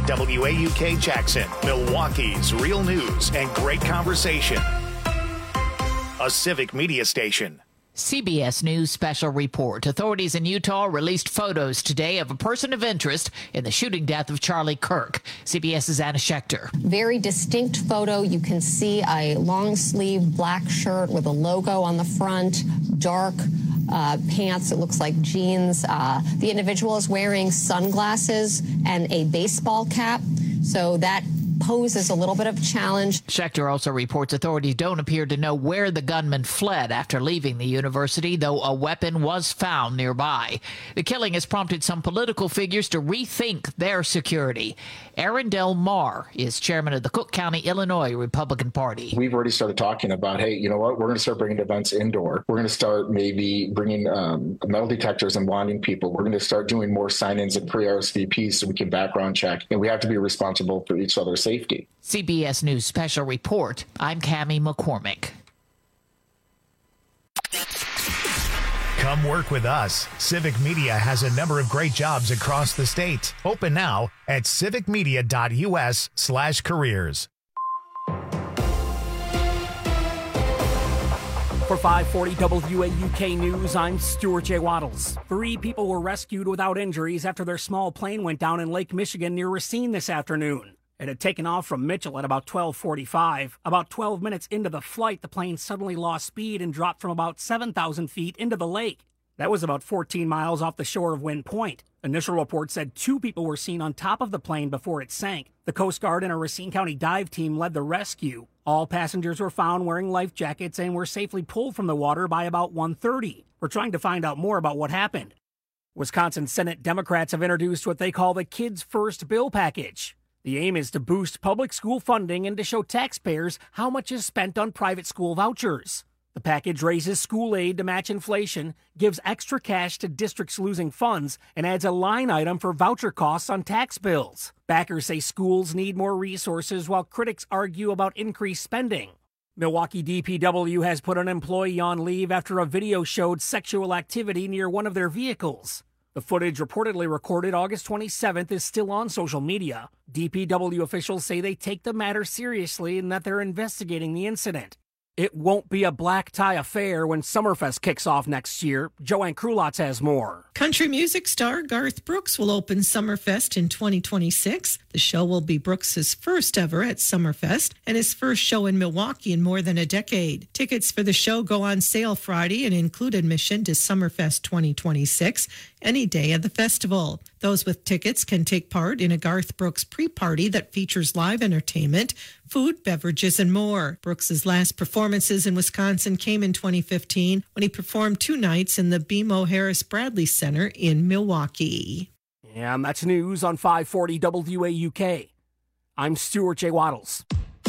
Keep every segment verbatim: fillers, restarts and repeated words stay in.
W A U K Jackson, Milwaukee's real news and great conversation. A Civic Media station. C B S News special report. Authorities in Utah released photos today of a person of interest in the shooting death of Charlie Kirk. CBS's Anna Schechter. Very distinct photo. You can see a long sleeve black shirt with a logo on the front, dark uh, pants. It looks like jeans. Uh, the individual is wearing sunglasses and a baseball cap. So that poses a little bit of a challenge. Schechter also reports authorities don't appear to know where the gunman fled after leaving the university, though a weapon was found nearby. The killing has prompted some political figures to rethink their security. Aaron Del Mar is chairman of the Cook County, Illinois Republican Party. We've already started talking about, hey, you know what? We're going to start bringing events indoor. We're going to start maybe bringing um, metal detectors and wanting people. We're going to start doing more sign-ins and pre-R S V Ps so we can background check. And we have to be responsible for each other's safety. C B S News Special Report. I'm Cammie McCormick. Come work with us. Civic Media has a number of great jobs across the state. Open now at civicmedia.us slash careers. For five forty W A U K News, I'm Stuart J. Waddles. Three people were rescued without injuries after their small plane went down in Lake Michigan near Racine this afternoon. It had taken off from Mitchell at about twelve forty-five. About twelve minutes into the flight, the plane suddenly lost speed and dropped from about seven thousand feet into the lake. That was about fourteen miles off the shore of Wind Point. Initial reports said two people were seen on top of the plane before it sank. The Coast Guard and a Racine County dive team led the rescue. All passengers were found wearing life jackets and were safely pulled from the water by about one thirty. We're trying to find out more about what happened. Wisconsin Senate Democrats have introduced what they call the Kids First bill package. The aim is to boost public school funding and to show taxpayers how much is spent on private school vouchers. The package raises school aid to match inflation, gives extra cash to districts losing funds, and adds a line item for voucher costs on tax bills. Backers say schools need more resources while critics argue about increased spending. Milwaukee D P W has put an employee on leave after a video showed sexual activity near one of their vehicles. The footage, reportedly recorded August twenty-seventh, is still on social media. D P W officials say they take the matter seriously and that they're investigating the incident. It won't be a black tie affair when Summerfest kicks off next year. Joanne Krulotz has more. Country music star Garth Brooks will open Summerfest in twenty twenty-six. The show will be Brooks' first ever at Summerfest and his first show in Milwaukee in more than a decade. Tickets for the show go on sale Friday and include admission to Summerfest twenty twenty-six any day of the festival. Those with tickets can take part in a Garth Brooks pre-party that features live entertainment, food, beverages, and more. Brooks' last performances in Wisconsin came in twenty fifteen when he performed two nights in the B M O Harris Bradley Center in Milwaukee. And that's news on five forty W A U K. I'm Stuart J. Waddles.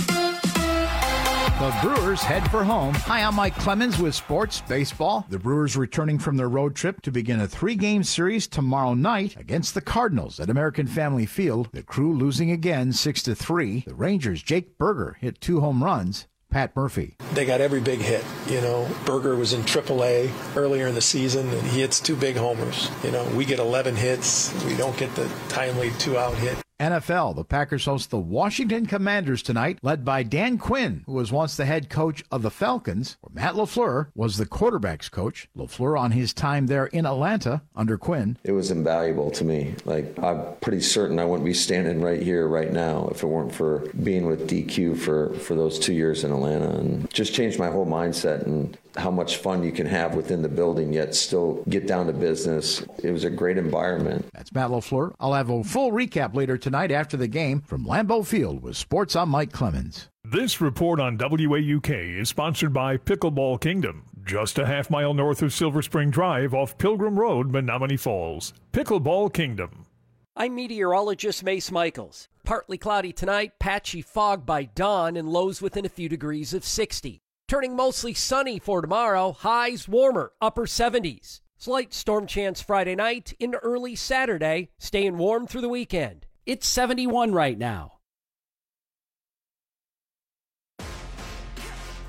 The Brewers head for home. Hi, I'm Mike Clemens with Sports Baseball. The Brewers returning from their road trip to begin a three-game series tomorrow night against the Cardinals at American Family Field. The Crew losing again six to three. The Rangers' Jake Berger hit two home runs. Pat Murphy. They got every big hit. You know, Berger was in triple A earlier in the season, and he hits two big homers. You know, we get eleven hits. We don't get the timely two-out hit. N F L, the Packers host the Washington Commanders tonight, led by Dan Quinn, who was once the head coach of the Falcons, where Matt LaFleur was the quarterback's coach. LaFleur on his time there in Atlanta under Quinn. It was invaluable to me. Like, I'm pretty certain I wouldn't be standing right here right now if it weren't for being with D Q for, for those two years in Atlanta, and just changed my whole mindset and how much fun you can have within the building, yet still get down to business. It was a great environment. That's Matt LaFleur. I'll have a full recap later tonight after the game from Lambeau Field with Sports. I'm Mike Clemens. This report on W A U K is sponsored by Pickleball Kingdom, just a half mile north of Silver Spring Drive off Pilgrim Road, Menominee Falls. Pickleball Kingdom. I'm meteorologist Mace Michaels. Partly cloudy tonight, patchy fog by dawn, and lows within a few degrees of sixty. Turning mostly sunny for tomorrow, highs warmer, upper seventies. Slight storm chance Friday night into early Saturday, staying warm through the weekend. It's seventy-one right now.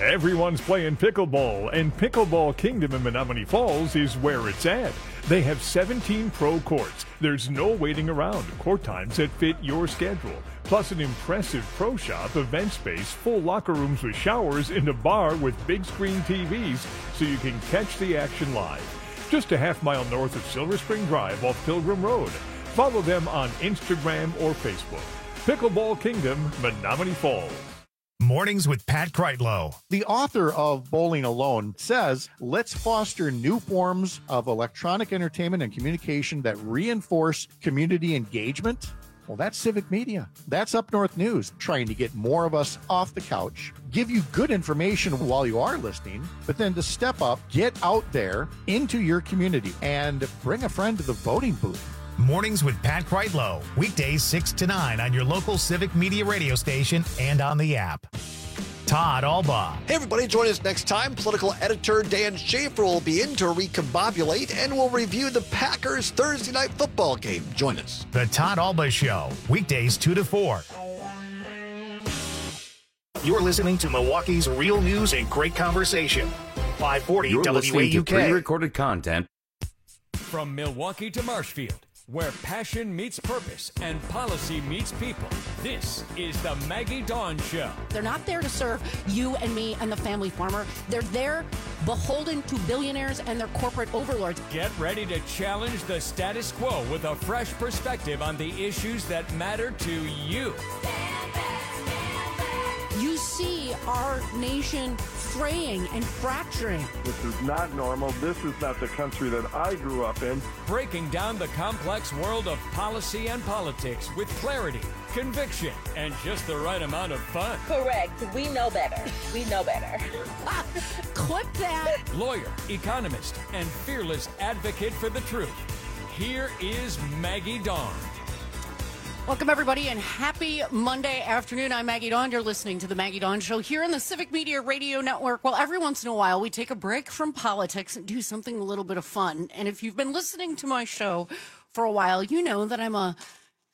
Everyone's playing pickleball, and Pickleball Kingdom in Menominee Falls is where it's at. They have seventeen pro courts. There's no waiting around. Court times that fit your schedule. Plus an impressive pro shop, event space, full locker rooms with showers, and a bar with big screen T Vs so you can catch the action live. Just a half mile north of Silver Spring Drive off Pilgrim Road. Follow them on Instagram or Facebook. Pickleball Kingdom, Menominee Falls. Mornings with Pat Kreitlow. The author of Bowling Alone says, let's foster new forms of electronic entertainment and communication that reinforce community engagement. Well, that's Civic Media. That's Up North News, trying to get more of us off the couch, give you good information while you are listening, but then to step up, get out there into your community and bring a friend to the voting booth. Mornings with Pat Kreitlow. Weekdays six to nine on your local Civic Media radio station and on the app. Todd Alba. Hey, everybody. Join us next time. Political editor Dan Schaefer will be in to recombobulate, and we'll review the Packers Thursday night football game. Join us. The Todd Alba Show. Weekdays two to four. You're listening to Milwaukee's real news and great conversation. five forty You're W A U K. To pre-recorded content. From Milwaukee to Marshfield, where passion meets purpose and policy meets people. This is the Maggie Dawn Show. They're not there to serve you and me and the family farmer. They're there beholden to billionaires and their corporate overlords. Get ready to challenge the status quo with a fresh perspective on the issues that matter to you. You see our nation fraying and fracturing. This is not normal. This is not the country that I grew up in. Breaking down the complex world of policy and politics with clarity, conviction, and just the right amount of fun. Correct. We know better. We know better. Clip that. Lawyer, economist, and fearless advocate for the truth. Here is Maggie Dawn. Welcome, everybody, and happy Monday afternoon. I'm Maggie Dawn. You're listening to the Maggie Dawn Show here on the Civic Media Radio Network. Well, every once in a while, we take a break from politics and do something a little bit of fun. And if you've been listening to my show for a while, you know that I'm a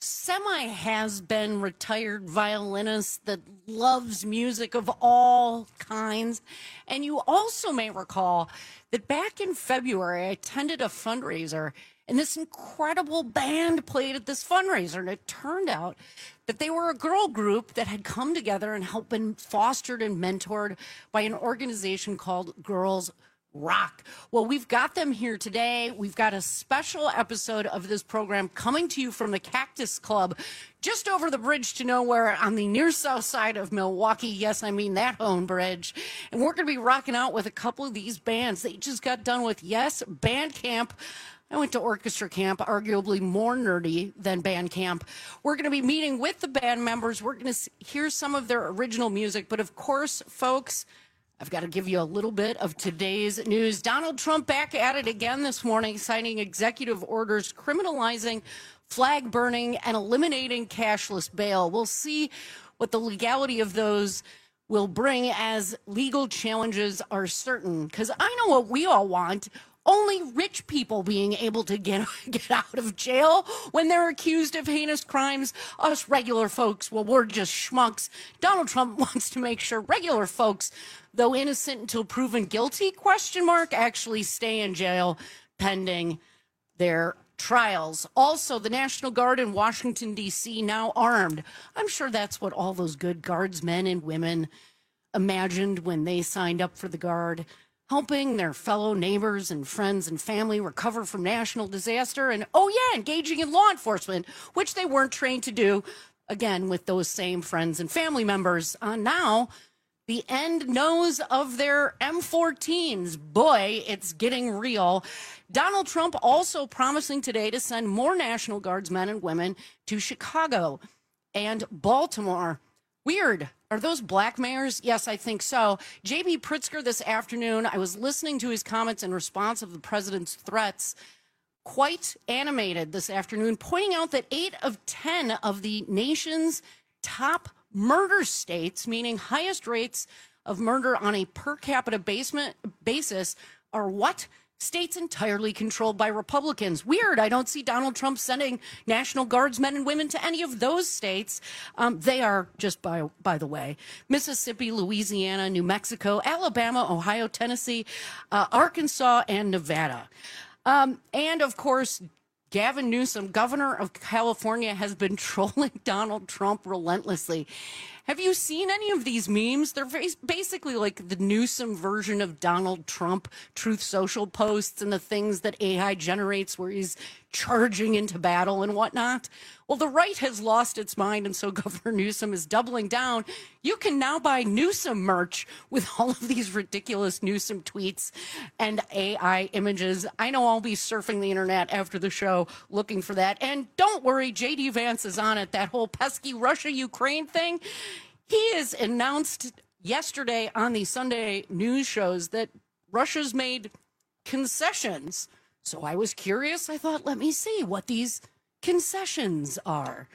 semi-has-been retired violinist that loves music of all kinds. And you also may recall that back in February, I attended a fundraiser, and this incredible band played at this fundraiser. And it turned out that they were a girl group that had come together and helped been fostered and mentored by an organization called Girls Rock. Well, we've got them here today. We've got a special episode of this program coming to you from the Cactus Club, just over the bridge to nowhere on the near south side of Milwaukee. Yes, I mean that home bridge. And we're going to be rocking out with a couple of these bands. They just got done with, yes, band camp. I went to orchestra camp, arguably more nerdy than band camp. We're going to be meeting with the band members. We're going to hear some of their original music. But of course, folks, I've got to give you a little bit of today's news. Donald Trump back at it again this morning, signing executive orders criminalizing flag burning and eliminating cashless bail. We'll see what the legality of those will bring as legal challenges are certain. Because I know what we all want. Only rich people being able to get, get out of jail when they're accused of heinous crimes. Us regular folks, well, we're just schmucks. Donald Trump wants to make sure regular folks, though innocent until proven guilty, question mark, actually stay in jail pending their trials. Also, the National Guard in Washington, D C now armed. I'm sure that's what all those good guardsmen and women imagined when they signed up for the Guard, helping their fellow neighbors and friends and family recover from national disaster, and, oh yeah, engaging in law enforcement, which they weren't trained to do, again, with those same friends and family members. Uh, now, the end nose of their M fourteens. Boy, it's getting real. Donald Trump also promising today to send more National Guardsmen and women to Chicago and Baltimore. Weird. Are those black mayors? Yes, I think so. J B Pritzker this afternoon, I was listening to his comments in response of the president's threats, quite animated this afternoon, pointing out that eight of ten of the nation's top murder states, meaning highest rates of murder on a per capita basement basis, are what? States entirely controlled by Republicans. Weird. I don't see Donald Trump sending National Guardsmen and women to any of those states. Um, they are, just by, by the way, Mississippi, Louisiana, New Mexico, Alabama, Ohio, Tennessee, uh, Arkansas, and Nevada. Um, and, of course, Gavin Newsom, governor of California, has been trolling Donald Trump relentlessly. Have you seen any of these memes? They're basically like the Newsom version of Donald Trump Truth Social posts and the things that A I generates where he's charging into battle and whatnot. Well, the right has lost its mind, and so Governor Newsom is doubling down. You can now buy Newsom merch with all of these ridiculous Newsom tweets and A I images. I know I'll be surfing the internet after the show looking for that. And don't worry, J D Vance is on it. That whole pesky Russia-Ukraine thing. He has announced yesterday on the Sunday news shows that Russia's made concessions. So I was curious. I thought, let me see what these concessions are.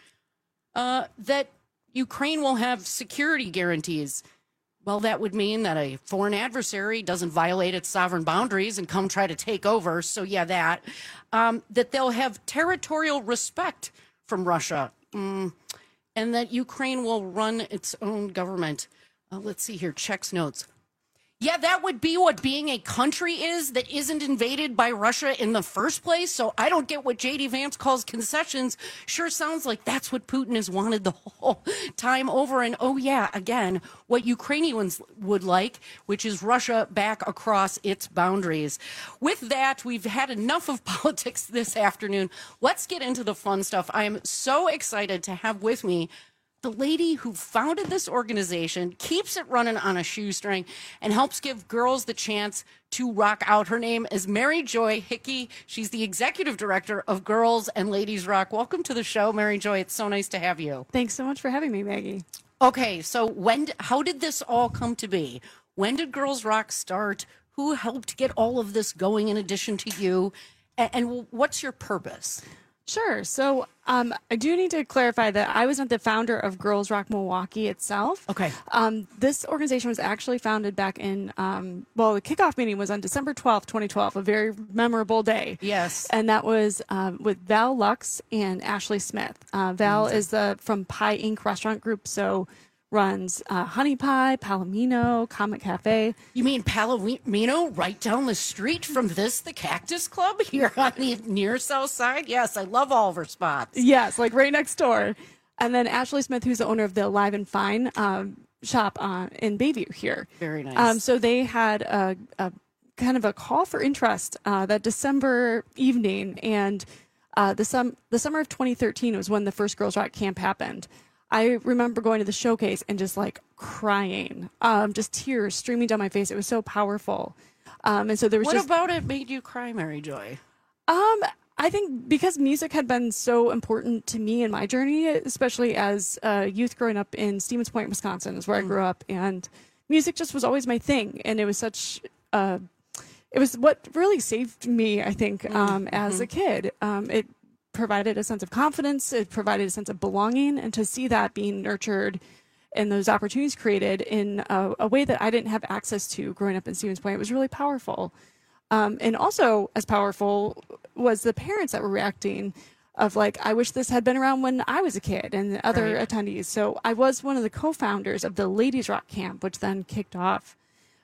Uh, that Ukraine will have security guarantees. Well, that would mean that a foreign adversary doesn't violate its sovereign boundaries and come try to take over. So, yeah, that. Um, that they'll have territorial respect from Russia. Mm. And that Ukraine will run its own government. Uh, let's see here, checks notes. Yeah, that would be what being a country is that isn't invaded by Russia in the first place. So I don't get what J D Vance calls concessions. Sure sounds like that's what Putin has wanted the whole time over. And oh, yeah, again, what Ukrainians would like, which is Russia back across its boundaries. With that, we've had enough of politics this afternoon. Let's get into the fun stuff. I am so excited to have with me the lady who founded this organization, keeps it running on a shoestring, and helps give girls the chance to rock out. Her name is Mary Joy Hickey. She's the executive director of Girls and Ladies Rock. Welcome to the show, Mary Joy. It's so nice to have you. Thanks so much for having me, Maggie. Okay, so when, how did this all come to be? When did Girls Rock start? Who helped get all of this going in addition to you? And, and what's your purpose? Sure. So um, I do need to clarify that I was not the founder of Girls Rock Milwaukee itself. Okay. Um, this organization was actually founded back in, um, well, the kickoff meeting was on December twelfth, twenty twelve, a very memorable day. Yes. And that was um, with Val Lux and Ashley Smith. Uh, Val mm-hmm. is the from Pie Incorporated restaurant group, so runs uh, Honey Pie, Palomino, Comet Cafe. You mean Palomino right down the street from this, the Cactus Club here on the near south side? Yes, I love all of her spots. Yes, like right next door. And then Ashley Smith, who's the owner of the Alive and Fine um, shop uh, in Bayview here. Very nice. Um, so they had a, a kind of a call for interest uh, that December evening. And uh, the, sum- the summer of twenty thirteen was when the first Girls Rock camp happened. I remember going to the showcase and just like crying, um, just tears streaming down my face. It was so powerful. Um, and so there was what just, about it made you cry, Mary Joy? Um, I think because music had been so important to me in my journey, especially as a youth growing up in Stevens Point, Wisconsin, is where mm. I grew up. And music just was always my thing. And it was such, uh, it was what really saved me, I think, um, mm-hmm. as a kid. Um, it provided a sense of confidence. It provided a sense of belonging, and to see that being nurtured and those opportunities created in a, a way that I didn't have access to growing up in Stevens Point, it was really powerful. Um, and also as powerful was the parents that were reacting of like, I wish this had been around when I was a kid, and other right. attendees. So I was one of the co-founders of the Ladies Rock Camp, which then kicked off.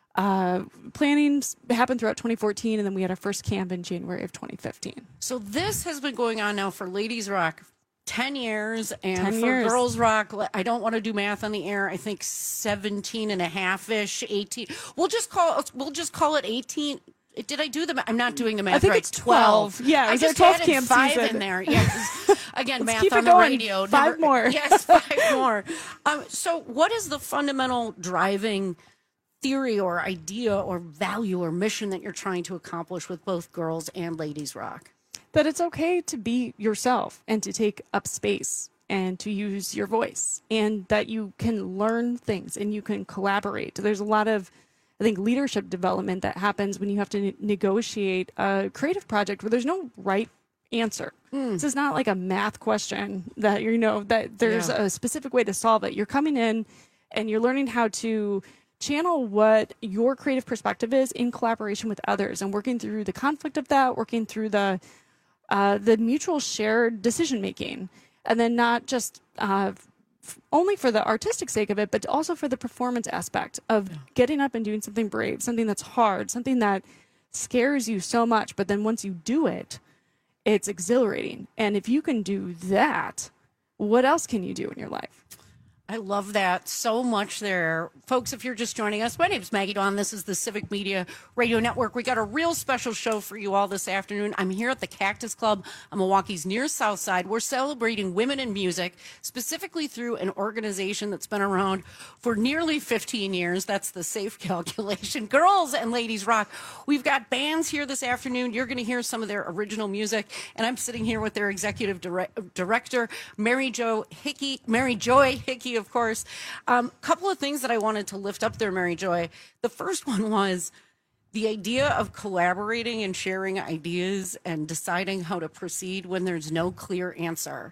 Uh, planning happened throughout twenty fourteen, and then we had our first camp in January of twenty fifteen. So this has been going on now for Ladies Rock ten years, and ten for years. Girls Rock, I don't want to do math on the air, I think seventeen and a half-ish, eighteen. We'll just call we'll just call it eighteen. Did I do the math? I'm not doing the math I think right. It's twelve. Yeah, I just twelve added camp five season. in there. Yes. Again, Let's math keep on it the going. radio. Five Never, more. Yes, five more. Um, so what is the fundamental driving theory or idea or value or mission that you're trying to accomplish with both Girls and Ladies Rock? That it's okay to be yourself and to take up space and to use your voice, and that you can learn things and you can collaborate. There's a lot of, I think, leadership development that happens when you have to ne- negotiate a creative project where there's no right answer. Mm. This is not like a math question that, you know, that there's Yeah. a specific way to solve it. You're coming in and you're learning how to channel what your creative perspective is in collaboration with others and working through the conflict of that, working through the uh, the mutual shared decision making, and then not just uh, f- only for the artistic sake of it, but also for the performance aspect of getting up and doing something brave, something that's hard, something that scares you so much, but then once you do it, it's exhilarating. And if you can do that, what else can you do in your life? I love that so much there. Folks, if you're just joining us, my name is Maggie Dawn. This is the Civic Media Radio Network. We got a real special show for you all this afternoon. I'm here at the Cactus Club on Milwaukee's near South Side. We're celebrating women in music, specifically through an organization that's been around for nearly fifteen years. That's the safe calculation. Girls and Ladies Rock. We've got bands here this afternoon. You're going to hear some of their original music, and I'm sitting here with their executive dire- director, Mary Jo Hickey, Mary Joy Hickey, of course. A um, couple of things that I wanted to lift up there, Mary Joy. The first one was the idea of collaborating and sharing ideas and deciding how to proceed when there's no clear answer.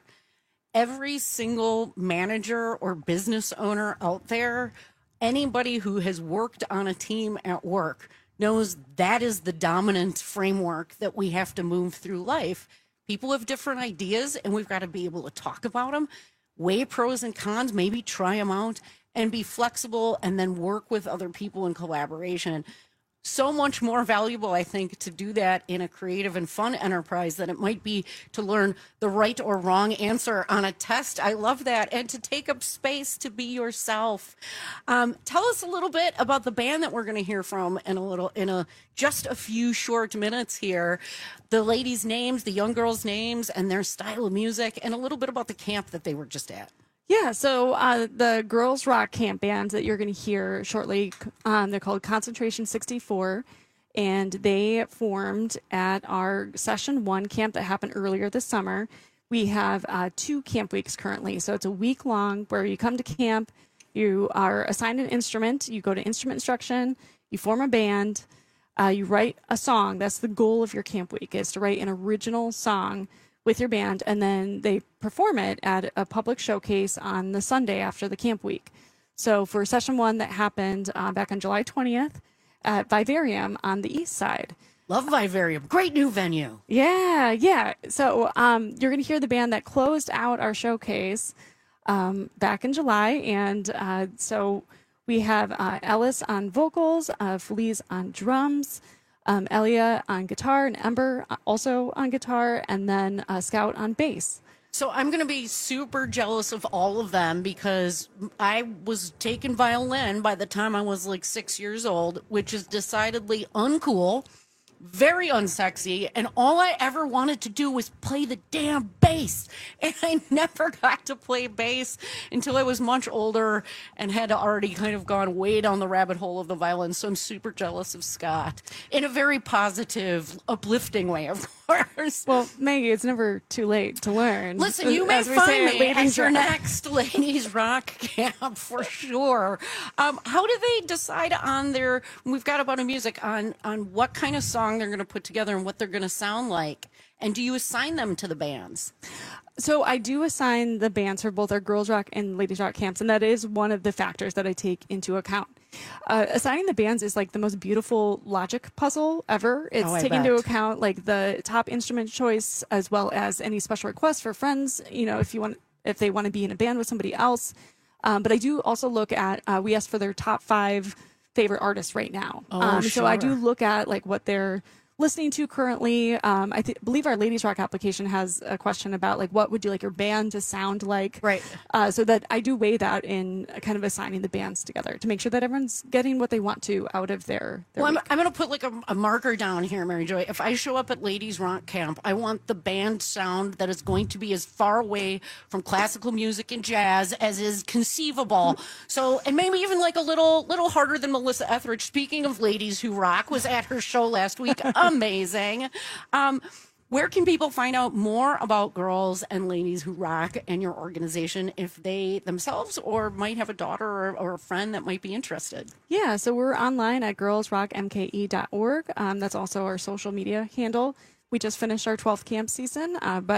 Every single manager or business owner out there, anybody who has worked on a team at work, knows that is the dominant framework that we have to move through life. People have different ideas, and we've got to be able to talk about them, weigh pros and cons, maybe try them out, and be flexible, and then work with other people in collaboration. So much more valuable, I think, to do that in a creative and fun enterprise than it might be to learn the right or wrong answer on a test. I love that. And to take up space to be yourself. Um, tell us a little bit about the band that we're going to hear from in a little, in a just a few short minutes here. The ladies' names, the young girls' names, and their style of music, and a little bit about the camp that they were just at. Yeah, so uh, the girls rock camp bands that you're going to hear shortly, um, they're called Concentration sixty-four, and they formed at our session one camp that happened earlier this summer. We have uh, two camp weeks currently, so it's a week long where you come to camp, you are assigned an instrument, you go to instrument instruction, you form a band, uh, you write a song. That's the goal of your camp week, is to write an original song with your band, and then they perform it at a public showcase on the Sunday after the camp week. So for session one that happened uh, back on July twentieth at Vivarium on the east side. Love Vivarium. Great new venue. Yeah, yeah. So um, you're going to hear the band that closed out our showcase um, back in July. And uh, so we have uh, Ellis on vocals, uh, Felice on drums, Um, Elia on guitar, and Ember also on guitar, and then uh, Scout on bass. So I'm going to be super jealous of all of them because I was taking violin by the time I was like six years old, which is decidedly uncool, very unsexy, and all I ever wanted to do was play the damn bass. And I never got to play bass until I was much older and had already kind of gone way down the rabbit hole of the violin. So I'm super jealous of Scott in a very positive, uplifting way, of course. Well, Maggie, it's never too late to learn. Listen, you may As we find say me at at your Rock. next Ladies Rock camp for sure. Um, how do they decide on their, we've got about a music, on, on what kind of song they're going to put together and what they're going to sound like? And do you assign them to the bands? So I do assign the bands for both our Girls Rock and Ladies Rock camps, and that is one of the factors that I take into account. Uh, assigning the bands is like the most beautiful logic puzzle ever. It's Oh, I taking bet. into account like the top instrument choice as well as any special requests for friends. You know, if you want, if they want to be in a band with somebody else. Um, but I do also look at. Uh, we ask for their top five favorite artists right now. Oh, um, So I do sure. look at like what they're listening to currently. Um, I th- believe our Ladies Rock application has a question about like what would you like your band to sound like, right? Uh, so that I do weigh that in kind of assigning the bands together to make sure that everyone's getting what they want to out of their. their Well, I'm, week. I'm going to put like a, a marker down here, Mary Joy. If I show up at Ladies Rock Camp, I want the band sound that is going to be as far away from classical music and jazz as is conceivable. So, and maybe even like a little, little harder than Melissa Etheridge. Speaking of ladies who rock, was at her show last week. Amazing. Um, where can people find out more about Girls and Ladies Who Rock and your organization if they themselves or might have a daughter or, or a friend that might be interested? Yeah, so we're online at girls rock m k e dot org. Um, that's also our social media handle. We just finished our twelfth camp season, uh, but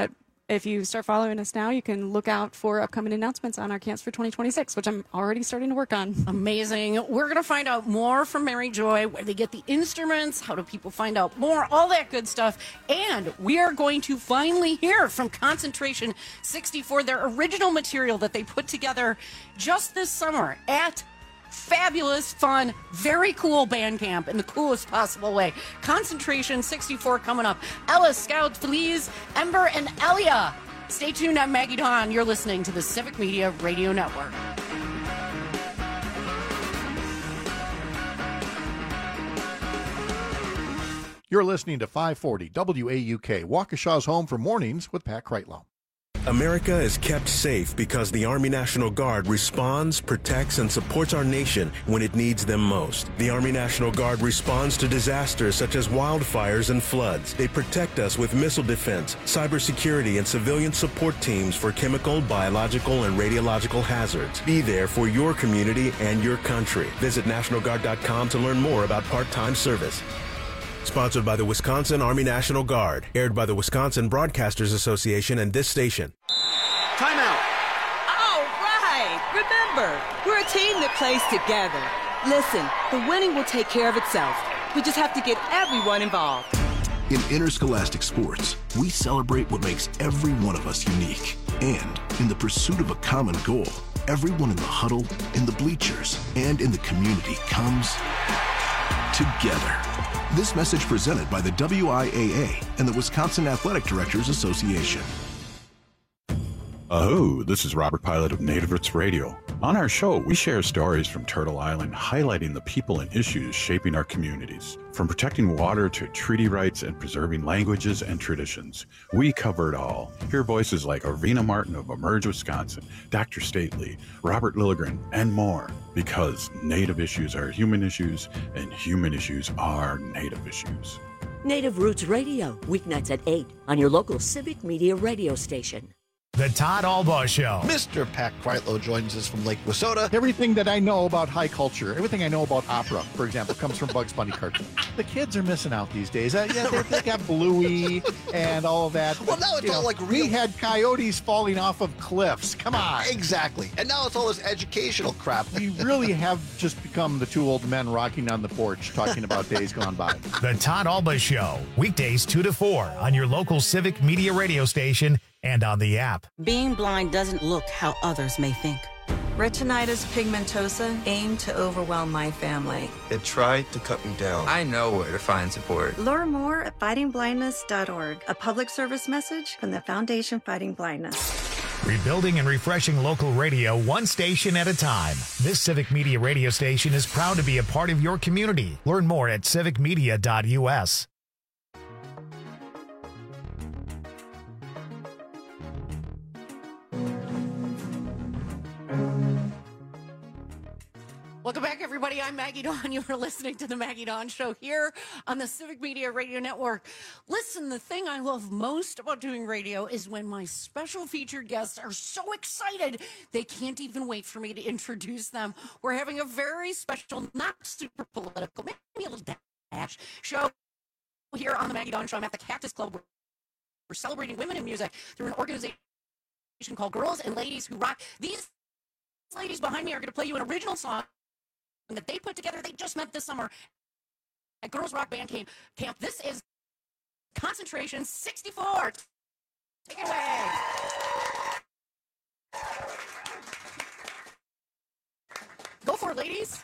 if you start following us now, you can look out for upcoming announcements on our camps for twenty twenty-six, which I'm already starting to work on. Amazing. We're going to find out more from Mary Joy, where they get the instruments, how do people find out more, all that good stuff. And we are going to finally hear from Concentration sixty-four, their original material that they put together just this summer at fabulous, fun, very cool band camp in the coolest possible way. Concentration sixty-four coming up. Ella, Scout, Feliz, Ember, and Elia. Stay tuned. I'm Maggie Dawn. You're listening to the Civic Media Radio Network. You're listening to five forty W A U K, Waukesha's home for mornings with Pat Kreitlow. America is kept safe because the Army National Guard responds, protects, and supports our nation when it needs them most. The Army National Guard responds to disasters such as wildfires and floods. They protect us with missile defense, cybersecurity, and civilian support teams for chemical, biological, and radiological hazards. Be there for your community and your country. Visit National Guard dot com to learn more about part-time service. Sponsored by the Wisconsin Army National Guard. Aired by the Wisconsin Broadcasters Association and this station. Timeout. All right. Remember, we're a team that plays together. Listen, the winning will take care of itself. We just have to get everyone involved. In interscholastic sports, we celebrate what makes every one of us unique. And in the pursuit of a common goal, everyone in the huddle, in the bleachers, and in the community comes together. This message presented by the W I A A and the Wisconsin Athletic Directors Association. Oh, this is Robert Pilot of Native Roots Radio. On our show, we share stories from Turtle Island highlighting the people and issues shaping our communities. From protecting water to treaty rights and preserving languages and traditions, we cover it all. Hear voices like Arvina Martin of Emerge Wisconsin, Doctor Stately, Robert Lilligren, and more. Because Native issues are human issues, and human issues are Native issues. Native Roots Radio, weeknights at eight on your local Civic Media radio station. The Todd Albaugh Show. Mister Pat Kreitlow joins us from Lake Wissota. Everything that I know about high culture, everything I know about opera, for example, comes from Bugs Bunny cartoons. The kids are missing out these days. Uh, yeah, they, they got Bluey and all of that. Well, now it's all know, like real. We had coyotes falling off of cliffs. Come on. Exactly. And now it's all this educational crap. We really have just become the two old men rocking on the porch talking about days gone by. The Todd Albaugh Show, weekdays two to four on your local Civic Media radio station and on the app. Being blind doesn't look how others may think. Retinitis pigmentosa aimed to overwhelm my family. It tried to cut me down. I know where to find support. Learn more at fighting blindness dot org, a public service message from the Foundation Fighting Blindness. Rebuilding and refreshing local radio one station at a time. This Civic Media radio station is proud to be a part of your community. Learn more at civic media dot U S. Welcome back, everybody. I'm Maggie Dawn. You are listening to the Maggie Dawn Show here on the Civic Media Radio Network. Listen, the thing I love most about doing radio is when my special featured guests are so excited they can't even wait for me to introduce them. We're having a very special, not super political, maybe a little dash show here on the Maggie Dawn Show. I'm at the Cactus Club. We're celebrating women in music through an organization called Girls and Ladies Who Rock. These ladies behind me are going to play you an original song that they put together. They just met this summer at Girls Rock Band Camp. Camp. This is Concentration sixty-four. Take it away. Go for it, ladies.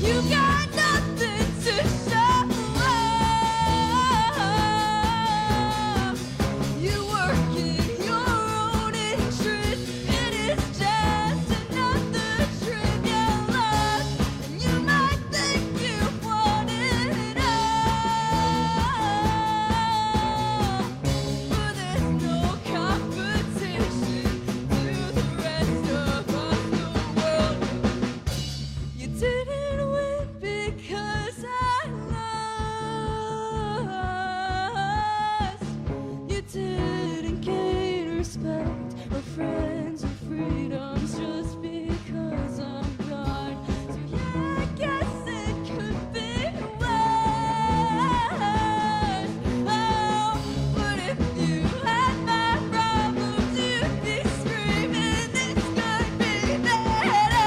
You got nothing to show. You work in your own interest. It is just another trivial loss. And you might think you won it all. But there's no competition to the rest of us, the world. You didn't win because I lost. You didn't gain respect or friends or freedoms just because I'm gone. So yeah, I guess it could be worse. Oh, but if you had my problems, you'd be screaming, this could be better.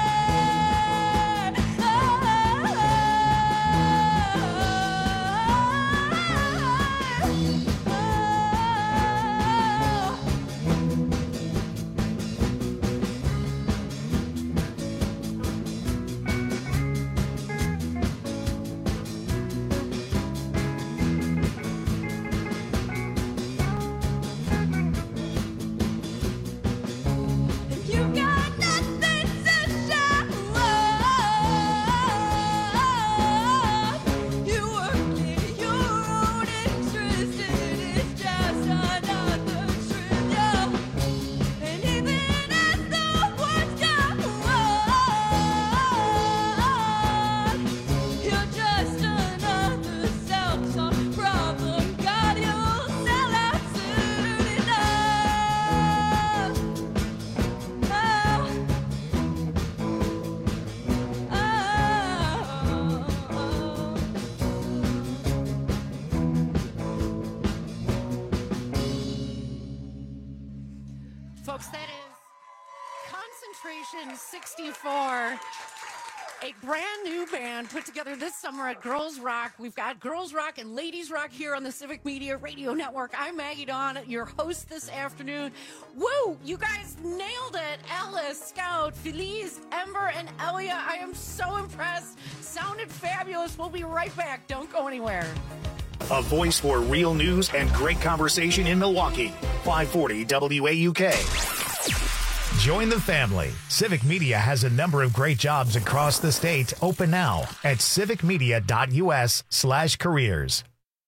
You got nothing to show. You work in your own interest, and it's just another trivial. And even as the words go on, you're just another self-solved problem. God, you'll sell out soon enough. Folks, that is Concentration sixty-four, a brand new band put together this summer at Girls Rock. We've got Girls Rock and Ladies Rock here on the Civic Media Radio Network. I'm Maggie Dawn, your host this afternoon. Woo! You guys nailed it. Alice, Scout, Feliz, Ember, and Elia. I am so impressed. Sounded fabulous. We'll be right back. Don't go anywhere. A voice for real news and great conversation in Milwaukee. five forty W A U K. Join the family. Civic Media has a number of great jobs across the state. Open now at civicmedia.us slash careers.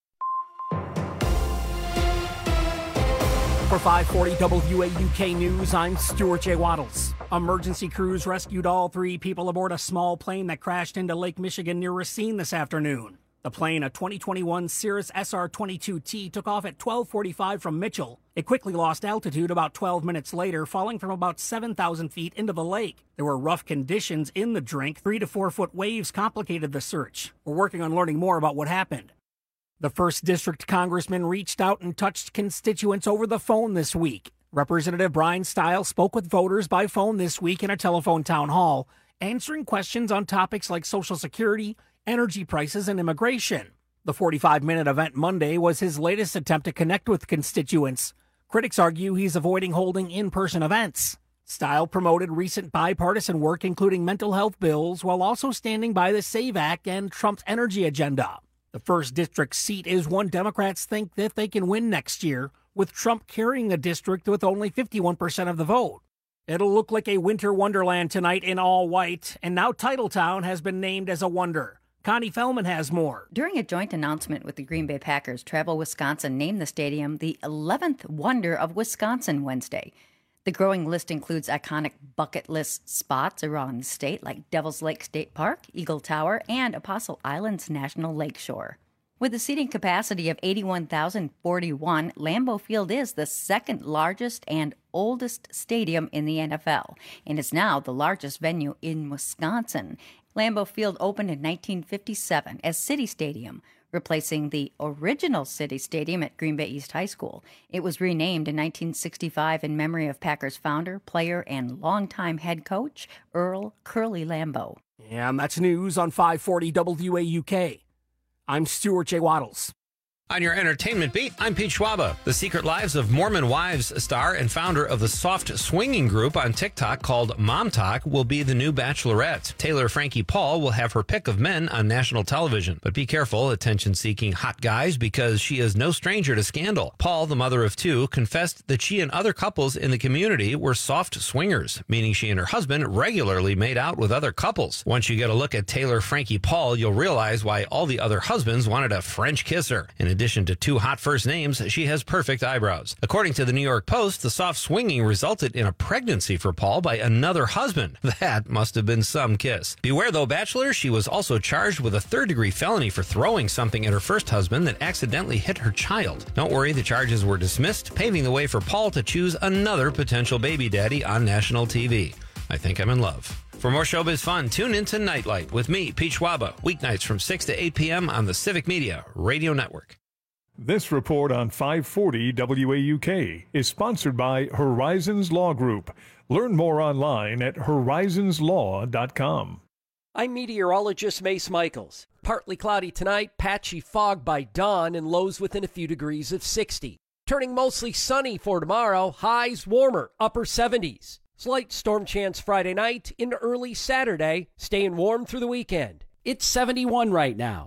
For five forty W A U K News, I'm Stuart J. Waddles. Emergency crews rescued all three people aboard a small plane that crashed into Lake Michigan near Racine this afternoon. The plane, a twenty twenty-one Cirrus S R twenty-two T, took off at twelve forty-five from Mitchell. It quickly lost altitude about twelve minutes later, falling from about seven thousand feet into the lake. There were rough conditions in the drink. Three to four foot waves complicated the search. We're working on learning more about what happened. The first District Congressman reached out and touched constituents over the phone this week. Representative Brian Stiles spoke with voters by phone this week in a telephone town hall, answering questions on topics like Social Security, energy prices, and immigration. The forty-five minute event Monday was his latest attempt to connect with constituents. Critics argue he's avoiding holding in-person events. Stile promoted recent bipartisan work, including mental health bills, while also standing by the SAVE Act and Trump's energy agenda. The first district seat is one Democrats think that they can win next year, with Trump carrying the district with only fifty-one percent of the vote. It'll look like a winter wonderland tonight in all white, and now Titletown has been named as a wonder. Connie Fellman has more. During a joint announcement with the Green Bay Packers, Travel Wisconsin named the stadium the eleventh Wonder of Wisconsin Wednesday. The growing list includes iconic bucket list spots around the state like Devil's Lake State Park, Eagle Tower, and Apostle Islands National Lakeshore. With a seating capacity of eighty-one thousand forty-one, Lambeau Field is the second largest and oldest stadium in the N F L, and is now the largest venue in Wisconsin. Lambeau Field opened in nineteen fifty-seven as City Stadium, replacing the original City Stadium at Green Bay East High School. It was renamed in nineteen sixty-five in memory of Packers founder, player, and longtime head coach Earl Curly Lambeau. And that's news on five forty W A U K. I'm Stuart J. Waddles. On your entertainment beat, I'm Pete Schwaba. The Secret Lives of Mormon Wives star and founder of the soft swinging group on TikTok called Mom Talk will be the new Bachelorette. Taylor Frankie Paul will have her pick of men on national television. But be careful, attention-seeking hot guys, because she is no stranger to scandal. Paul, the mother of two, confessed that she and other couples in the community were soft swingers, meaning she and her husband regularly made out with other couples. Once you get a look at Taylor Frankie Paul, you'll realize why all the other husbands wanted to French kiss her. In addition to two hot first names, she has perfect eyebrows. According to the New York Post, the soft swinging resulted in a pregnancy for Paul by another husband. That must have been some kiss. Beware though, Bachelor, she was also charged with a third-degree felony for throwing something at her first husband that accidentally hit her child. Don't worry, the charges were dismissed, paving the way for Paul to choose another potential baby daddy on national T V. I think I'm in love. For more showbiz fun, tune into Nightlight with me, Pete Schwaba, weeknights from six to eight p.m. on the Civic Media Radio Network. This report on five forty W A U K is sponsored by Horizons Law Group. Learn more online at horizons law dot com. I'm meteorologist Mace Michaels. Partly cloudy tonight, patchy fog by dawn, and lows within a few degrees of sixty. Turning mostly sunny for tomorrow, highs warmer, upper seventies. Slight storm chance Friday night into early Saturday, staying warm through the weekend. It's seventy-one right now.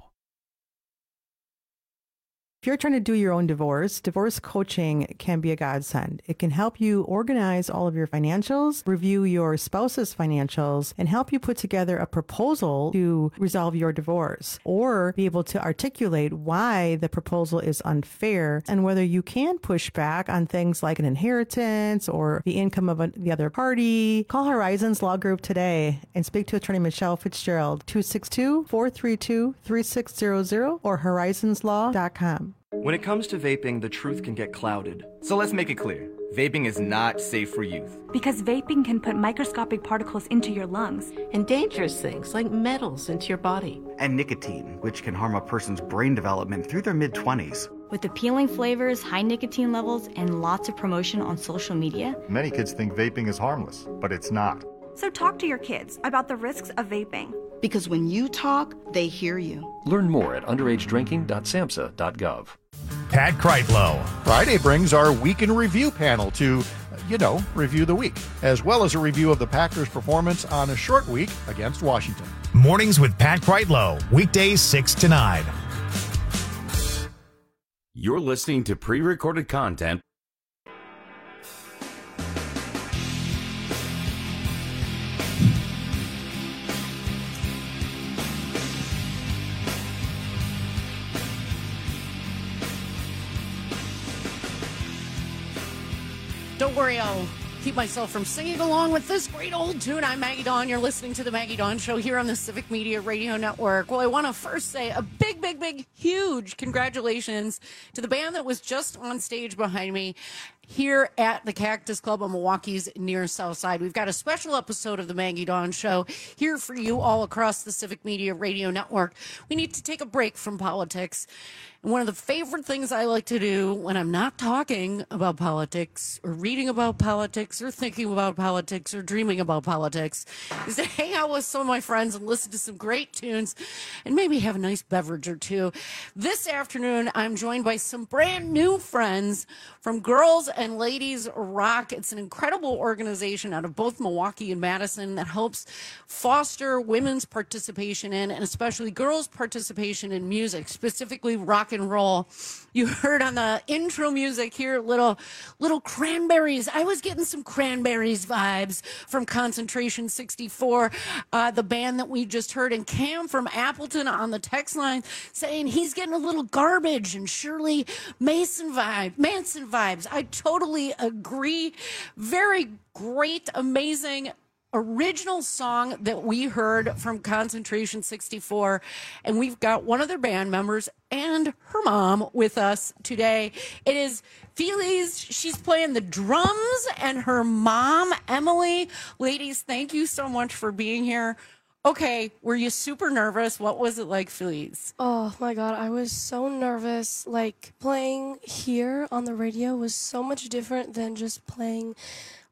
If you're trying to do your own divorce, divorce coaching can be a godsend. It can help you organize all of your financials, review your spouse's financials, and help you put together a proposal to resolve your divorce, or be able to articulate why the proposal is unfair and whether you can push back on things like an inheritance or the income of a, the other party. Call Horizons Law Group today and speak to attorney Michelle Fitzgerald, two six two, four three two, three six zero zero or horizons law dot com. When it comes to vaping, the truth can get clouded. So let's make it clear. Vaping is not safe for youth. Because vaping can put microscopic particles into your lungs. And dangerous things like metals into your body. And nicotine, which can harm a person's brain development through their mid-twenties. With appealing flavors, high nicotine levels, and lots of promotion on social media. Many kids think vaping is harmless, but it's not. So talk to your kids about the risks of vaping. Because when you talk, they hear you. Learn more at underage drinking dot samhsa dot gov. Pat Kreitlow. Friday brings our week in review panel to, you know, review the week, as well as a review of the Packers' performance on a short week against Washington. Mornings with Pat Kreitlow, weekdays six to nine. You're listening to pre-recorded content. Don't worry, I'll keep myself from singing along with this great old tune. I'm Maggie Dawn. You're listening to the Maggie Dawn Show here on the Civic Media Radio Network. Well, I want to first say a big, big, big, huge congratulations to the band that was just on stage behind me here at the Cactus Club on Milwaukee's near South Side. We've got a special episode of the Maggie Dawn Show here for you all across the Civic Media Radio Network. We need to take a break from politics. And one of the favorite things I like to do when I'm not talking about politics or reading about politics or thinking about politics or dreaming about politics is to hang out with some of my friends and listen to some great tunes and maybe have a nice beverage or two. This afternoon, I'm joined by some brand new friends from Girls and Ladies Rock. It's an incredible organization out of both Milwaukee and Madison that helps foster women's participation in, and especially girls' participation in music, specifically rock and roll. You heard on the intro music here, little little Cranberries. I was getting some Cranberries vibes from Concentration sixty-four, uh, the band that we just heard, and Cam from Appleton on the text line saying he's getting a little Garbage and Shirley Mason vibe, Manson vibes. I totally agree. Very great, amazing original song that we heard from Concentration sixty-four, and we've got one of their band members and her mom with us today. It is Feliz. She's playing the drums, and her mom, Emily. Ladies, thank you so much for being here. Okay, were you super nervous? What was it like, Feliz? Oh my God, I was so nervous. Like, playing here on the radio was so much different than just playing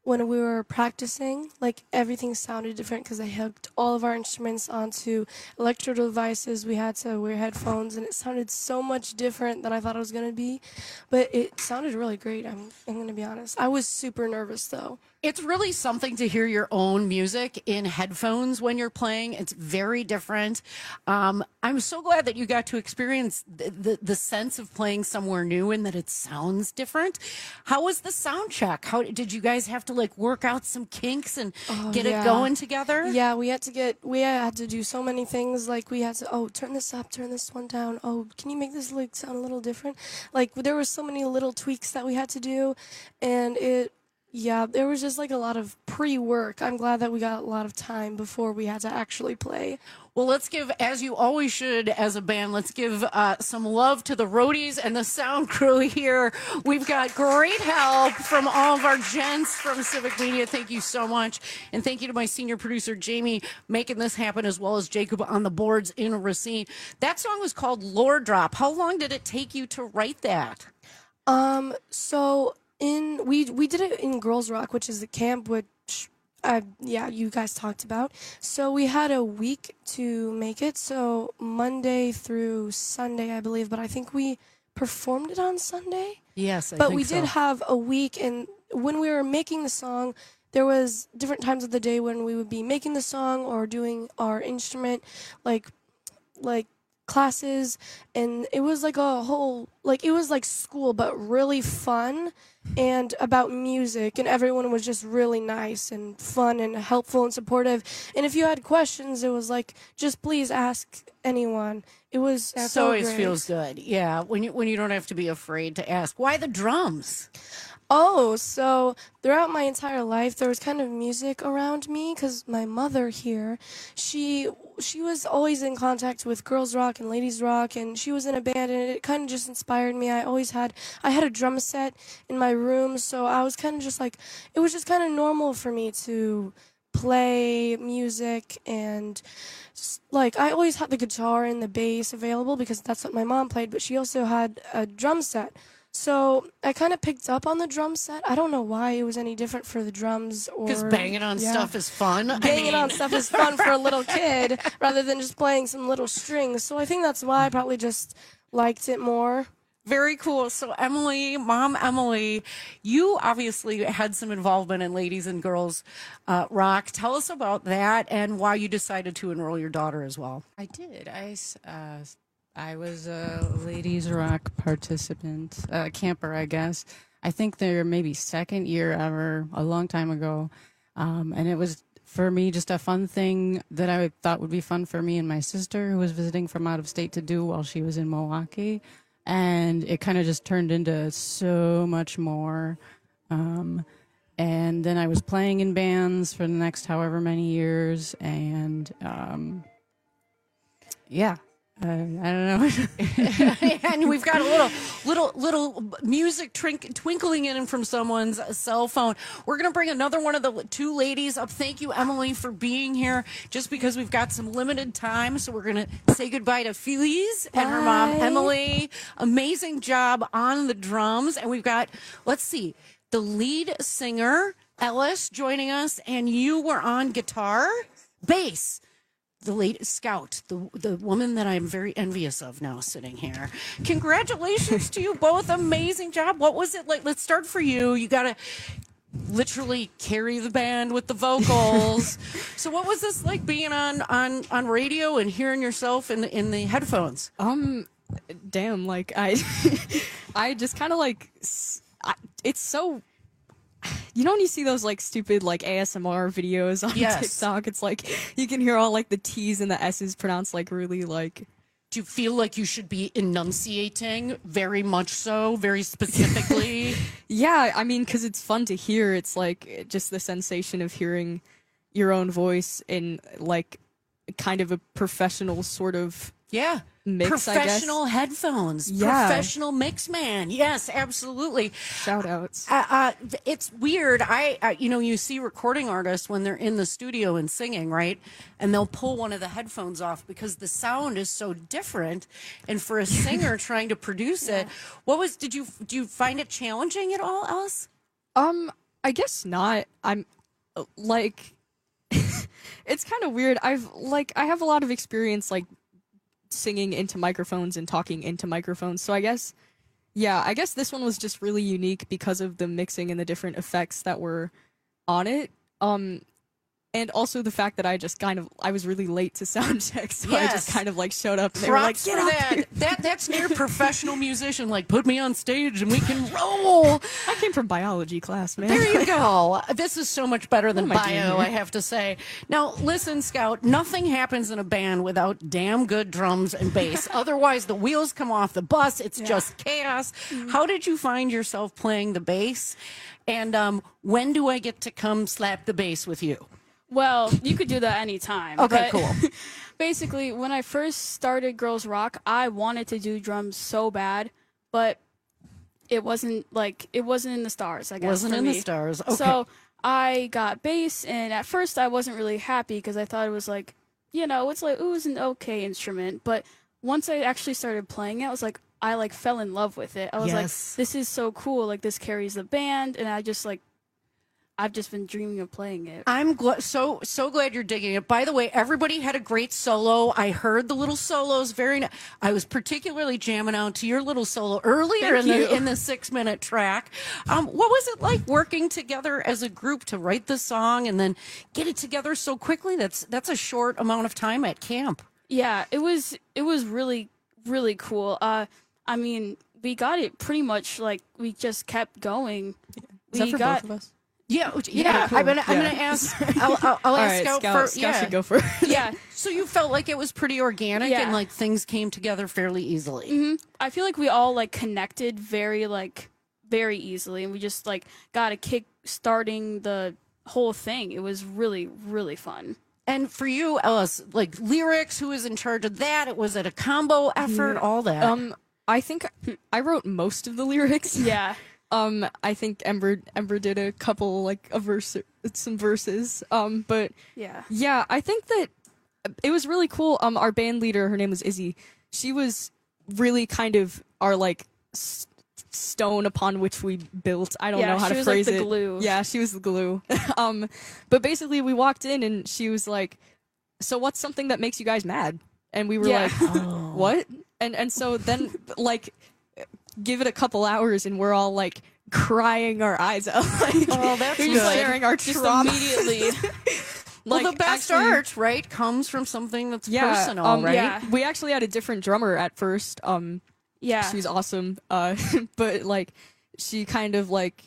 when we were practicing, like everything sounded different because I hooked all of our instruments onto electrical devices. We had to wear headphones, and it sounded so much different than I thought it was going to be. But it sounded really great. I'm, I'm going to be honest. I was super nervous, though. It's really something to hear your own music in headphones when you're playing. It's very different. Um, I'm so glad that you got to experience the, the, the sense of playing somewhere new and that it sounds different. How was the sound check? How did you guys have to like work out some kinks and Oh, get yeah. it going together? Yeah, we had to get, we had to do so many things. Like we had to, oh, turn this up, turn this one down. Oh, can you make this like sound a little different? Like there were so many little tweaks that we had to do, and it, yeah, there was just like a lot of pre-work. I'm glad that we got a lot of time before we had to actually play. Well, let's give, as you always should as a band, let's give uh, some love to the roadies and the sound crew here. We've got great help from all of our gents from Civic Media. Thank you so much. And thank you to my senior producer, Jamie, making this happen, as well as Jacob on the boards in Racine. That song was called Lore Drop. How long did it take you to write that? Um, so in, we, we did it in Girls Rock, which is the camp, which Uh, yeah, you guys talked about. So we had a week to make it. So Monday through Sunday, I believe. But I think we performed it on Sunday. Yes, I but think we so. did have a week. And when we were making the song, there was different times of the day when we would be making the song or doing our instrument, like, like classes. And it was like a whole, like it was like school, but really fun. And about music, and everyone was just really nice and fun and helpful and supportive. And if you had questions, it was like, just please ask anyone. It was That so always great. feels good. Yeah, when you when you don't have to be afraid to ask. Why the drums? Oh, so throughout my entire life, there was kind of music around me because my mother here, she she was always in contact with girls rock and ladies rock, and she was in a band, and it kind of just inspired me. I always had I had a drum set in my room, so I was kind of just like, it was just kind of normal for me to play music, and s- like I always had the guitar and the bass available because that's what my mom played, but she also had a drum set. So I kind of picked up on the drum set. I don't know why it was any different for the drums, or Because banging on yeah. stuff is fun. I Banging mean- on stuff is fun for a little kid rather than just playing some little strings. So I think that's why I probably just liked it more. Very cool. So Emily, Mom Emily, you obviously had some involvement in Ladies and Girls uh, Rock. Tell us about that and why you decided to enroll your daughter as well. I did. I, s- uh, I was a ladies rock participant, uh, camper, I guess. I think they're maybe second year ever, a long time ago. Um, and it was, for me, just a fun thing that I thought would be fun for me and my sister, who was visiting from out of state, to do while she was in Milwaukee. And it kind of just turned into so much more. Um, and then I was playing in bands for the next however many years. And um, yeah. Uh, I don't know. And we've got a little, little, little music trink, twinkling in from someone's cell phone. We're going to bring another one of the two ladies up. Thank you, Emily, for being here. Just because we've got some limited time, so we're going to say goodbye to Feliz and her mom, Bye. Emily. Amazing job on the drums, and we've got, let's see, the lead singer Ellis joining us, and you were on guitar, bass. The late Scout, the the woman that I'm very envious of now sitting here. Congratulations to you both. Amazing job. What was it like? Let's start for you. You got to literally carry the band with the vocals. So what was this like being on, on, on radio and hearing yourself in the, in the headphones? Um, damn, like I, I just kind of like, s- I, it's so, you know when you see those like stupid like A S M R videos on Yes. TikTok, it's like you can hear all like the T's and the S's pronounced like really like. Do you feel like you should be enunciating very much so, very specifically? Yeah, I mean, because it's fun to hear. It's like just the sensation of hearing your own voice in like kind of a professional sort of yeah mix, I guess. Professional headphones. Yeah. Professional mix man. Yes, absolutely. Shout outs. Uh, uh, it's weird. I, uh, you know, you see recording artists when they're in the studio and singing, right? And they'll pull one of the headphones off because the sound is so different. And for a singer trying to produce it, what was, did you, do you find it challenging at all, Alice? Um, I guess not. I'm uh, like, it's kind of weird. I've like I have a lot of experience like singing into microphones and talking into microphones. So I guess, yeah, I guess this one was just really unique because of the mixing and the different effects that were on it. Um, and also the fact that I just kind of, I was really late to sound check, so Yes. I just kind of like showed up and they Props were like, get for up that. here. that. That's near professional musician. Like, put me on stage and we can roll. I came from biology class, man. There you go. This is so much better than What am I doing bio, here? I have to say. Now, listen, Scout, nothing happens in a band without damn good drums and bass. Otherwise, the wheels come off the bus. It's Yeah. just chaos. How did you find yourself playing the bass? And um, when do I get to come slap the bass with you? Well, you could do that anytime. Okay, but cool. Basically, when I first started Girls Rock, I wanted to do drums so bad, but it wasn't like it wasn't in the stars. I guess Wasn't for in the me. stars. Okay. So I got bass, and at first I wasn't really happy because I thought it was like, you know, it's like it was an okay instrument. But once I actually started playing it, I was like, I like fell in love with it. I was Yes. like, this is so cool. Like this carries the band, and I just like. I've just been dreaming of playing it. I'm gl- so so glad you're digging it. By the way, everybody had a great solo. I heard the little solos very. Ni- I was particularly jamming out to your little solo earlier Thank in the you. in the six minute track. Um, what was it like working together as a group to write the song and then get it together so quickly? That's that's a short amount of time at camp. Yeah, it was it was really really cool. Uh, I mean, we got it pretty much like we just kept going. Is that we for got, both of us? Yeah, yeah. cool. I'm gonna I'm Yeah. gonna ask. I'll, I'll, I'll All ask right, Scout, Scout- for Scout yeah. should go first. Yeah. So you felt like it was pretty organic Yeah. and like things came together fairly easily. hmm I feel like we all like connected very like very easily, and we just like got a kick starting the whole thing. It was really really fun. And for you, Ellis, like lyrics, who was in charge of that? It was it a combo effort, all that. Um, I think I wrote most of the lyrics. Yeah. Um, I think Ember Ember did a couple like a verse, some verses. Um, but Yeah. yeah, I think that it was really cool. Um, our band leader, her name was Izzy. She was really kind of our like s- stone upon which we built. I don't Yeah, know how she to was, like, phrase the it. glue. Yeah, she was the glue. um, but basically, we walked in and she was like, "So what's something that makes you guys mad?" And we were Yeah. like, "What?" And and so then like. Give it a couple hours and we're all like crying our eyes out. Like, Oh, that's we're good. just sharing our Just trauma. immediately. well, like, the best actually- art, right, comes from something that's Yeah, personal, um, right? yeah. We actually had a different drummer at first. Um, Yeah. she was awesome. Uh, but like, she kind of like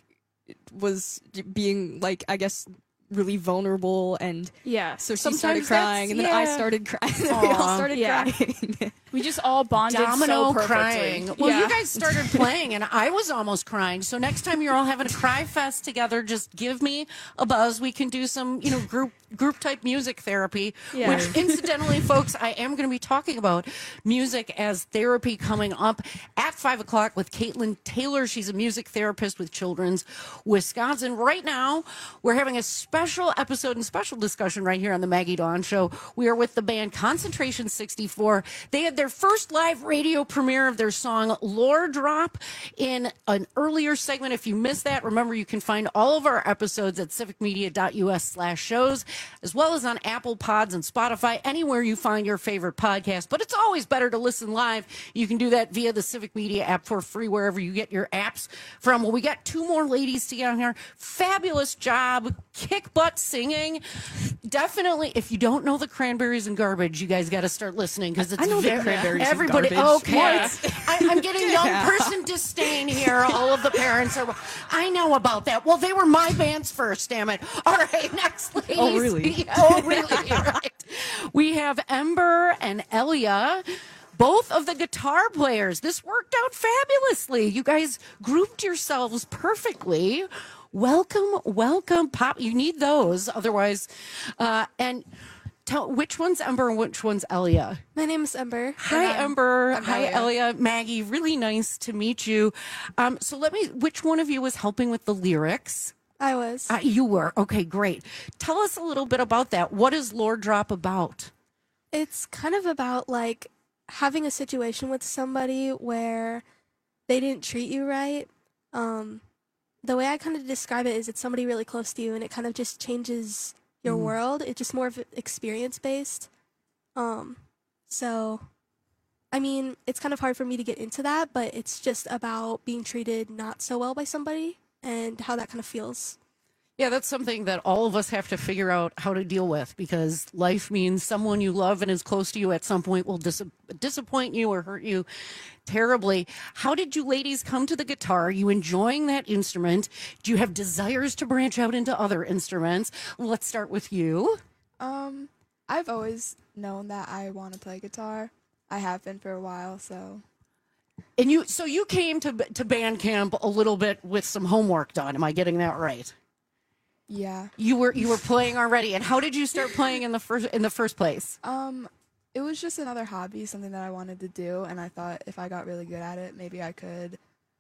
was being like, I guess, really vulnerable, and Yeah. so she Sometimes started crying, that's- and then I yeah. started crying, and then we all Aw. started Yeah. crying. We just all bonded Domino so perfectly. crying. Well, yeah. you guys started playing, and I was almost crying. So next time you're all having a cry fest together, just give me a buzz. We can do some, you know, group group type music therapy. Yeah. Which, incidentally, folks, I am going to be talking about music as therapy coming up at five o'clock with Caitlin Taylor. She's a music therapist with Children's Wisconsin. Right now, we're having a special episode and special discussion right here on the Maggie Dawn Show. We are with the band Concentration sixty-four. They had their first live radio premiere of their song Lore Drop in an earlier segment. If you missed that, remember you can find all of our episodes at civicmedia.us slash shows, as well as on Apple Pods and Spotify, anywhere you find your favorite podcast. But it's always better to listen live. You can do that via the Civic Media app for free, wherever you get your apps from. Well, we got two more ladies to get on here. Fabulous job. Kick butt singing. Definitely, if you don't know the Cranberries and Garbage, you guys got to start listening, because it's I know the very, Cranberries and everybody. Garbage. Okay, Yeah. I, I'm getting young person disdain here. All of the parents are. I know about that. Well, they were my bands first. Damn it! All right, next, ladies. Oh, really? Oh, really? Right. We have Ember and Elia. Both of the guitar players. This worked out fabulously. You guys grouped yourselves perfectly. Welcome, welcome, Pop. You need those, otherwise. Uh, and tell which one's Ember and which one's Elia. My name is Ember. Hi, and I'm- Ember. I'm Hi, Elia. Elia. Maggie. Really nice to meet you. Um, so let me. Which one of you was helping with the lyrics? I was. Uh, you were. Okay, great. Tell us a little bit about that. What is Lore Drop about? It's kind of about like having a situation with somebody where they didn't treat you right. Um, the way I kind of describe it is it's somebody really close to you, and it kind of just changes your Mhm. world. It's just more of experience based. Um, so, I mean, it's kind of hard for me to get into that, but it's just about being treated not so well by somebody and how that kind of feels. Yeah, that's something that all of us have to figure out how to deal with, because life means someone you love and is close to you at some point will dis- disappoint you or hurt you terribly. How did you ladies come to the guitar? Are you enjoying that instrument? Do you have desires to branch out into other instruments? Let's start with you. Um, I've always known that I want to play guitar. I have been for a while, so. And you, so you came to to band camp a little bit with some homework done. Am I getting that right? Yeah. You were you were playing already. And how did you start playing in the first in the first place? Um, it was just another hobby, something that I wanted to do, and I thought if I got really good at it, maybe I could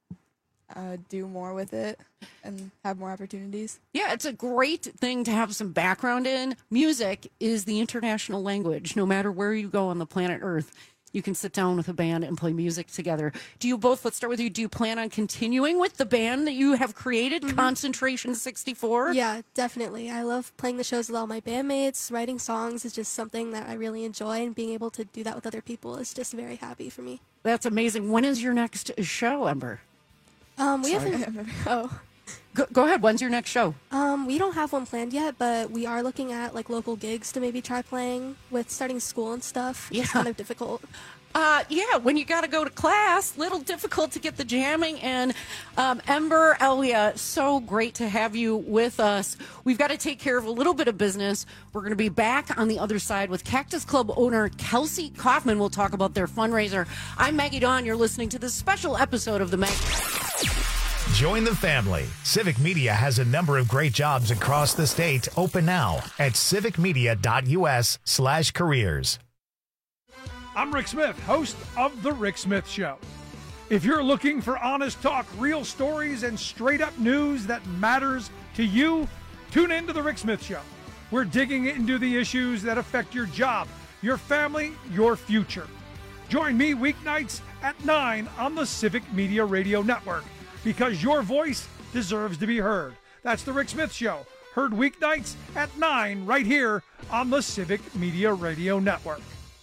uh, do more with it and have more opportunities. Yeah, it's a great thing to have some background in. Music is the international language. No matter where you go on the planet Earth, you can sit down with a band and play music together. Do you both, let's start with you, do you plan on continuing with the band that you have created, Mhm. Concentration sixty-four? Yeah, definitely. I love playing the shows with all my bandmates. Writing songs is just something that I really enjoy, and being able to do that with other people is just very happy for me. That's amazing. When is your next show, Ember? Um, we Sorry. haven't. Oh. Go, go ahead. When's your next show? Um, we don't have one planned yet, but we are looking at like local gigs to maybe try playing. With starting school and stuff, Yeah. it's kind of difficult. Uh, yeah, when you got to go to class, little difficult to get the jamming. And um, Ember, Elia, so great to have you with us. We've got to take care of a little bit of business. We're going to be back on the other side with Cactus Club owner Kelsey Kaufman. We'll talk about their fundraiser. I'm Maggie Dawn. You're listening to this special episode of the Maggie. Join the family. Civic Media has a number of great jobs across the state open now at civicmedia.us slash careers. I'm Rick Smith, host of The Rick Smith Show. If you're looking for honest talk, real stories, and straight-up news that matters to you, tune in to The Rick Smith Show. We're digging into the issues that affect your job, your family, your future. Join me weeknights at nine on the Civic Media Radio Network, because your voice deserves to be heard. That's The Rick Smith Show, heard weeknights at nine right here on the Civic Media Radio Network.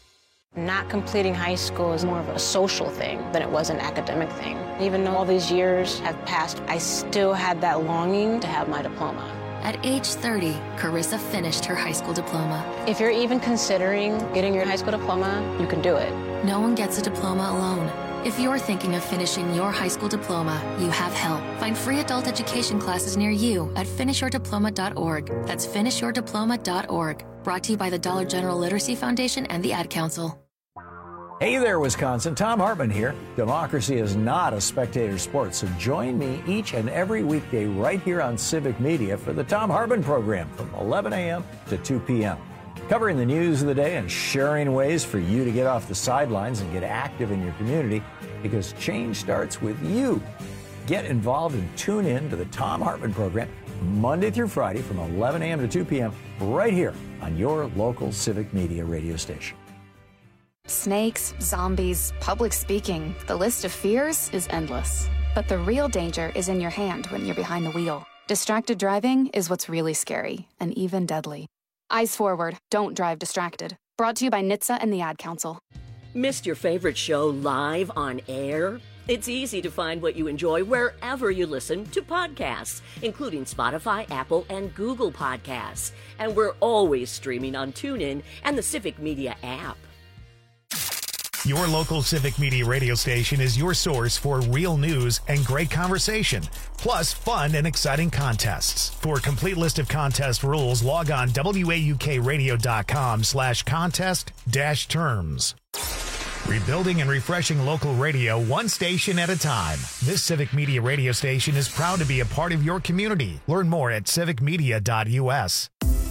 Not completing high school is more of a social thing than it was an academic thing. Even though all these years have passed, I still had that longing to have my diploma. At age thirty, Carissa finished her high school diploma. If you're even considering getting your high school diploma, you can do it. No one gets a diploma alone. If you're thinking of finishing your high school diploma, you have help. Find free adult education classes near you at finish your diploma dot org. That's finish your diploma dot org. Brought to you by the Dollar General Literacy Foundation and the Ad Council. Hey there, Wisconsin. Tom Hartman here. Democracy is not a spectator sport, so join me each and every weekday right here on Civic Media for the Tom Hartman program from eleven a.m. to two p.m. Covering the news of the day and sharing ways for you to get off the sidelines and get active in your community, because change starts with you. Get involved and tune in to the Tom Hartman program Monday through Friday from eleven a.m. to two p.m. right here on your local Civic Media radio station. Snakes, zombies, public speaking. The list of fears is endless. But the real danger is in your hand when you're behind the wheel. Distracted driving is what's really scary and even deadly. Eyes forward, don't drive distracted. Brought to you by N H T S A and the Ad Council. Missed your favorite show live on air? It's easy to find what you enjoy wherever you listen to podcasts, including Spotify, Apple, and Google Podcasts. And we're always streaming on TuneIn and the Civic Media app. Your local Civic Media radio station is your source for real news and great conversation, plus fun and exciting contests. For a complete list of contest rules, log on W A U K radio dot com slash contest dash terms. Rebuilding and refreshing local radio one station at a time. This Civic Media radio station is proud to be a part of your community. Learn more at civic media dot U S.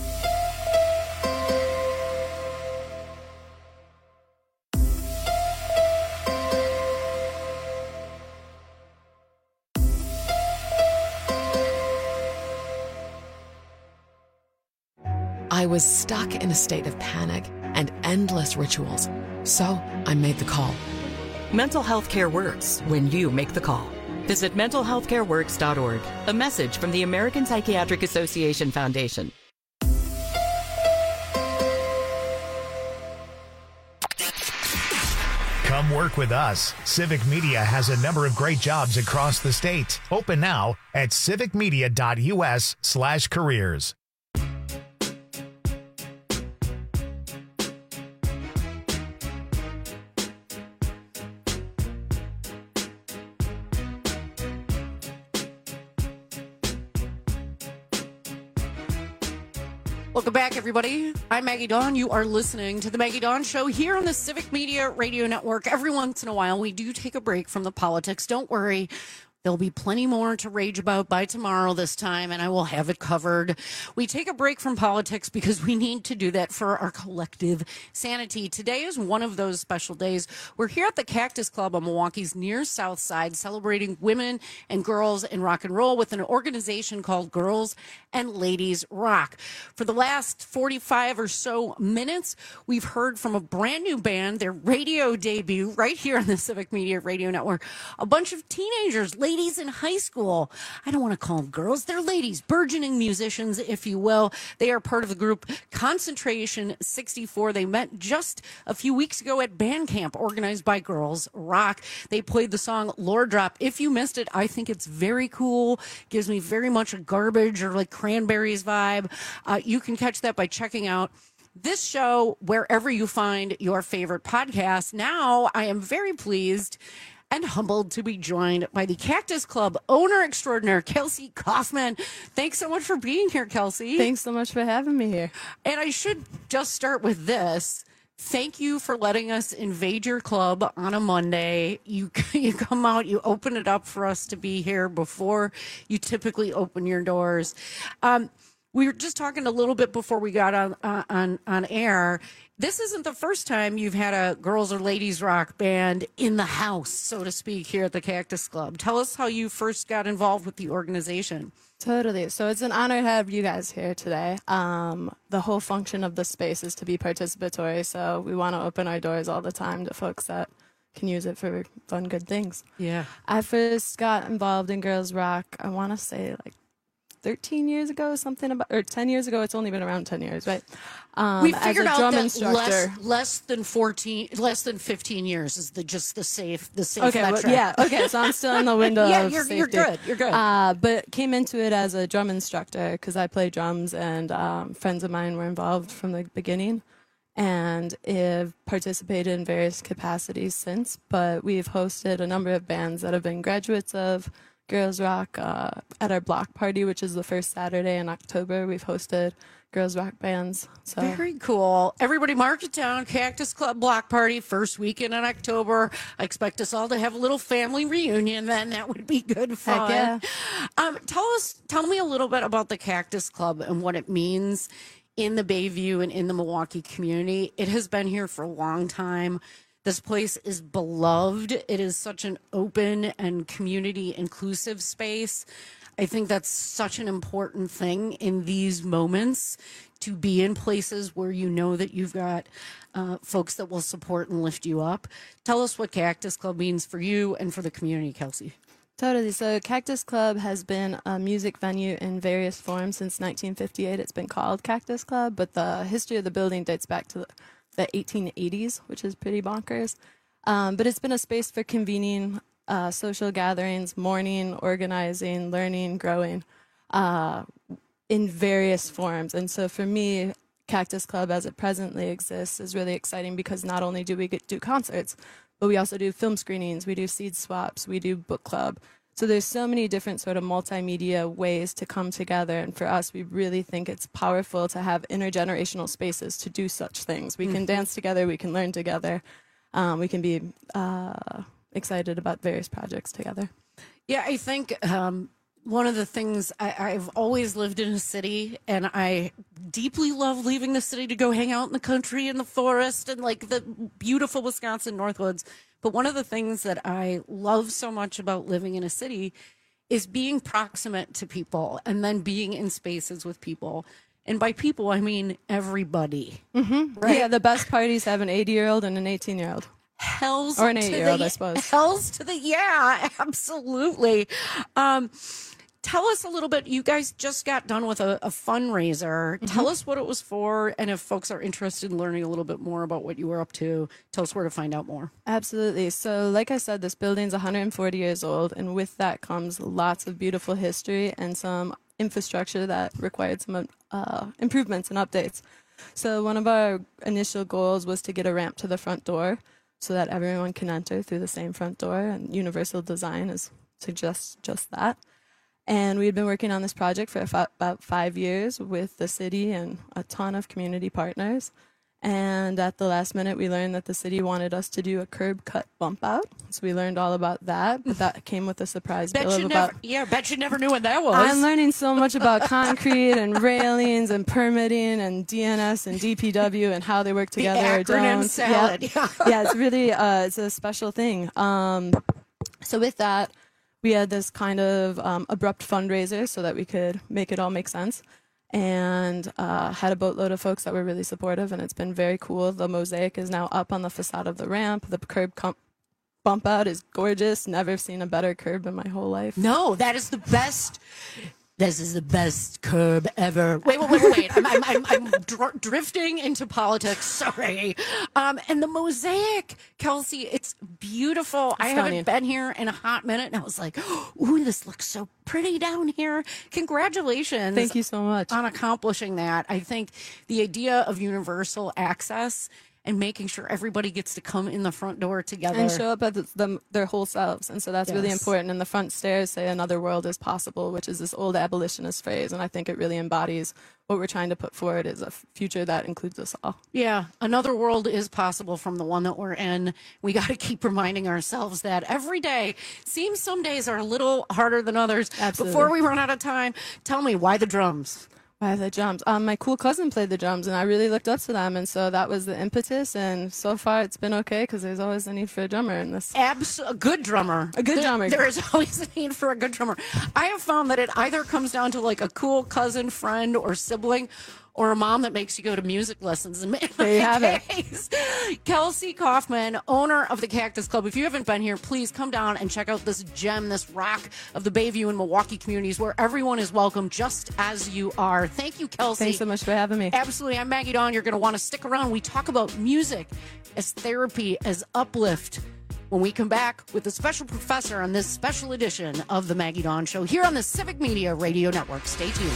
I was stuck in a state of panic and endless rituals. So I made the call. Mental health care works when you make the call. Visit mental health care works dot org. A message from the American Psychiatric Association Foundation. Come work with us. Civic Media has a number of great jobs across the state. Open now at civicmedia.us slash careers. Welcome back, everybody. I'm Maggie Dawn. You are listening to The Maggie Dawn Show here on the Civic Media Radio Network. Every once in a while, we do take a break from the politics. Don't worry. There'll be plenty more to rage about by tomorrow this time, and I will have it covered. We take a break from politics because we need to do that for our collective sanity. Today is one of those special days. We're here at the Cactus Club on Milwaukee's near South Side celebrating women and girls in rock and roll with an organization called Girls and Ladies Rock. For the last forty-five or so minutes, we've heard from a brand new band, their radio debut right here on the Civic Media Radio Network. A bunch of teenagers, ladies in high school. I don't want to call them girls. They're ladies, burgeoning musicians, if you will. They are part of the group Concentration sixty-four. They met just a few weeks ago at band camp organized by Girls Rock. They played the song Lord Drop. If you missed it, I think it's very cool. Gives me very much a Garbage or like Cranberries vibe. Uh, you can catch that by checking out this show wherever you find your favorite podcast. Now, I am very pleased and humbled to be joined by the Cactus Club owner extraordinaire, Kelsey Kaufman. Thanks so much for being here, Kelsey. Thanks so much for having me here. And I should just start with this. Thank you for letting us invade your club on a Monday. You you come out, you open it up for us to be here before you typically open your doors. Um, we were just talking a little bit before we got on uh, on on air. This isn't the first time you've had a girls or ladies rock band in the house, so to speak, here at the Cactus Club. Tell us how you first got involved with the organization. Totally. So it's an honor to have you guys here today. Um, the whole function of the space is to be participatory, so we want to open our doors all the time to folks that can use it for fun, good things. Yeah. I first got involved in girls rock, I want to say like thirteen years ago, something about, or ten years ago. It's only been around ten years, right? Um, we figured as a out drum that instructor. less, less than fourteen, less than fifteen years is the just the safe, the safe Okay, well, metric. yeah, okay, so I'm still in the window yeah, of you're, safety. you're good, you're good. Uh, but came into it as a drum instructor because I play drums, and um, friends of mine were involved from the beginning, and have participated in various capacities since. But we've hosted a number of bands that have been graduates of Girls Rock. Uh, at our block party, which is the first Saturday in October, we've hosted Girls Rock bands. So Very cool. Everybody mark it down. Cactus Club block party, first weekend in October. I expect us all to have a little family reunion then. That would be good fun. Heck yeah. Um, tell us, tell me a little bit about the Cactus Club and what it means in the Bayview and in the Milwaukee community. It has been here for a long time. This place is beloved. It is such an open and community inclusive space. I think that's such an important thing in these moments, to be in places where you know that you've got uh, folks that will support and lift you up. Tell us what Cactus Club means for you and for the community, Kelsey. Totally. So Cactus Club has been a music venue in various forms since nineteen fifty-eight. It's been called Cactus Club, but the history of the building dates back to the the eighteen eighties, which is pretty bonkers. Um, but it's been a space for convening uh, social gatherings, mourning, organizing, learning, growing uh, in various forms. And so for me, Cactus Club as it presently exists is really exciting because not only do we get do concerts, but we also do film screenings, we do seed swaps, we do book club. So there's so many different sort of multimedia ways to come together. And for us, we really think it's powerful to have intergenerational spaces to do such things. We can Mm-hmm. dance together, we can learn together, um, we can be uh, excited about various projects together. Yeah, I think um, one of the things I, I've always lived in a city, and I deeply love leaving the city to go hang out in the country, in the forest, and like the beautiful Wisconsin Northwoods. But one of the things that I love so much about living in a city is being proximate to people and then being in spaces with people. And by people, I mean everybody. Mm-hmm. Right? Yeah, the best parties have an eighty-year-old and an eighteen-year-old. Hells Or an to eight-year-old, the I suppose. Hells to the yeah, absolutely. Um, tell us a little bit. You guys just got done with a, a fundraiser. Mm-hmm. Tell us what it was for, and if folks are interested in learning a little bit more about what you were up to, tell us where to find out more. Absolutely. So, like I said, this building's one hundred forty years old, and with that comes lots of beautiful history and some infrastructure that required some uh, improvements and updates. So, one of our initial goals was to get a ramp to the front door so that everyone can enter through the same front door, and universal design is suggests just that. And we had been working on this project for f- about five years with the city and a ton of community partners. And at the last minute, we learned that the city wanted us to do a curb cut bump out. So we learned all about that, but that came with a surprise Bet bill of you about... never, yeah, bet you never knew what that was. I'm learning so much about concrete and railings and permitting and D N S and D P W and how they work The together or acronym don't. salad. Yeah, yeah, it's really uh, it's a special thing. Um, so with that, we had this kind of um, abrupt fundraiser so that we could make it all make sense, and uh, had a boatload of folks that were really supportive, and it's been very cool. The mosaic is now up on the facade of the ramp. The curb com- bump out is gorgeous. Never seen a better curb in my whole life. No, that is the best. This is the best curb ever. Wait, wait, wait, wait. wait. I'm, I'm, I'm, I'm dr- drifting into politics. Sorry. Um, and the mosaic, Kelsey, it's beautiful. It's I stunning. haven't been here in a hot minute, and I was like, ooh, this looks so pretty down here. Congratulations. Thank you so much. On accomplishing that. I think the idea of universal access and making sure everybody gets to come in the front door together. And show up as them, their whole selves. And so that's really Yes. important. And the front stairs say another world is possible, which is this old abolitionist phrase. And I think it really embodies what we're trying to put forward is a future that includes us all. Yeah, another world is possible from the one that we're in. We got to keep reminding ourselves that every day. Seems some days are a little harder than others. Absolutely. Before we run out of time, tell me, why the drums? Why the drums? Um, my cool cousin played the drums, and I really looked up to them, and so that was the impetus. And so far, it's been okay because there's always a need for a drummer in this. Abs- a good drummer. A good There- drummer. There is always a need for a good drummer. I have found that it either comes down to like a cool cousin, friend, or sibling, or a mom that makes you go to music lessons. In my There you have it. case. Kelsey Kaufman, owner of the Cactus Club. If you haven't been here, please come down and check out this gem, this rock of the Bayview and Milwaukee communities where everyone is welcome just as you are. Thank you, Kelsey. Thanks so much for having me. Absolutely. I'm Maggie Dawn. You're going to want to stick around. We talk about music as therapy, as uplift, when we come back with a special professor on this special edition of the Maggie Dawn Show here on the Civic Media Radio Network. Stay tuned.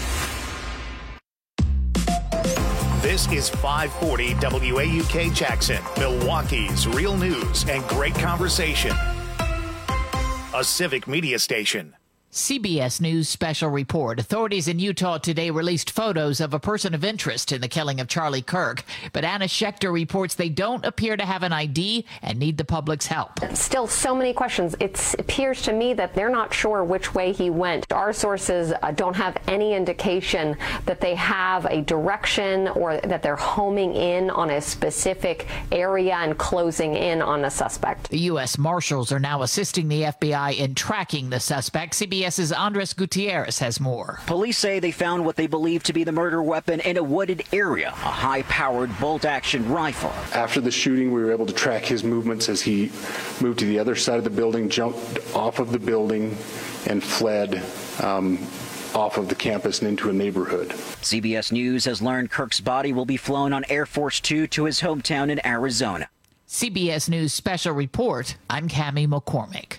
This is five forty W A U K Jackson, Milwaukee's real news and great conversation. A Civic Media station. C B S News special report. Authorities in Utah today released photos of a person of interest in the killing of Charlie Kirk. But Anna Schechter reports they don't appear to have an I D and need the public's help. Still so many questions. It appears to me that they're not sure which way he went. Our sources uh, don't have any indication that they have a direction or that they're homing in on a specific area and closing in on a suspect. The U S Marshals are now assisting the F B I in tracking the suspect. CBS's Andres Gutierrez has more. Police say they found what they believe to be the murder weapon in a wooded area, a high-powered bolt-action rifle. After the shooting, we were able to track his movements as he moved to the other side of the building, jumped off of the building, and fled um, off of the campus and into a neighborhood. C B S News has learned Kirk's body will be flown on Air Force Two to his hometown in Arizona. C B S News special report. I'm Cammie McCormick.